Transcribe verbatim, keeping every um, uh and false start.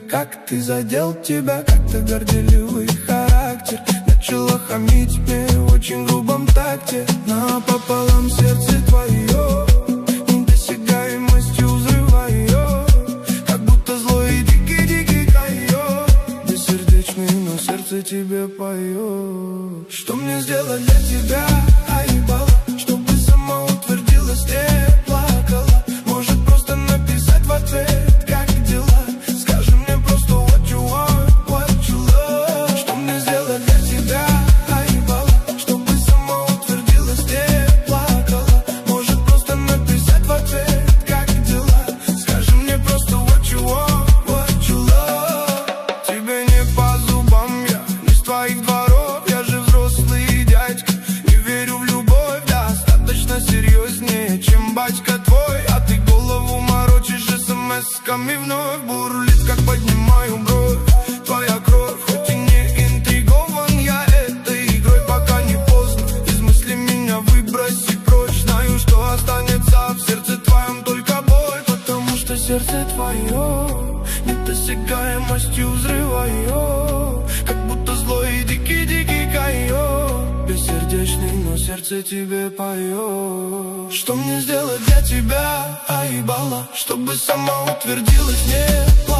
как ты задел тебя, как-то горделивый характер. Начала хамить мне в очень грубом такте. Напополам сердце твое, недосягаемостью взрываю, как будто злой и дикий-дикий койот. Бессердечный, но сердце тебе поет. Что мне сделать для тебя, Айбала, чтобы сама утвердилась, не плакала? Может просто написать в ответ, как дела? Скажи мне просто what you want, what you love. Что мне сделать для тебя, Айбала, чтобы сама утвердилась, не плакала? Может просто написать в ответ, как дела? Скажи мне просто what you want, what you love. Тебе не по зубам я, не с твоих дворов. Я же взрослый дядька, не верю в любовь достаточно серьезнее, чем батька твой. А ты голову морочишь смс-ками, вновь бурлит, как поднимаю бровь твоя кровь. Хоть и не интригован я этой игрой, пока не поздно из мысли меня выброси прочь. Знаю, что останется в сердце твоем только боль, потому что сердце твое недосягаемостью взрываю, как будто злой и дикий-дикий койот. Бессердечный, но сердце тебе поет. Что мне сделать для тебя, Айбала, чтобы сама утвердилась, не плакала?